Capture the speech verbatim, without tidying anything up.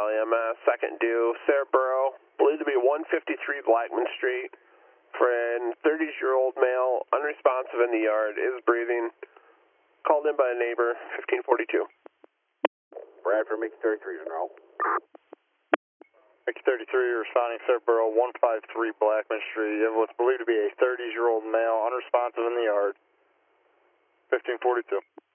L M S, second due, Sarahboro, believed to be one fifty-three Blackman Street. Friend, thirty-year-old male, unresponsive in the yard, is breathing. Called in by a neighbor, fifteen forty-two. Bradford, Mickey thirty-three, General. Mickey thirty-three, responding Sarahboro, one fifty-three Blackman Street. You have what's believed to be a thirty-year-old male, unresponsive in the yard, fifteen forty-two.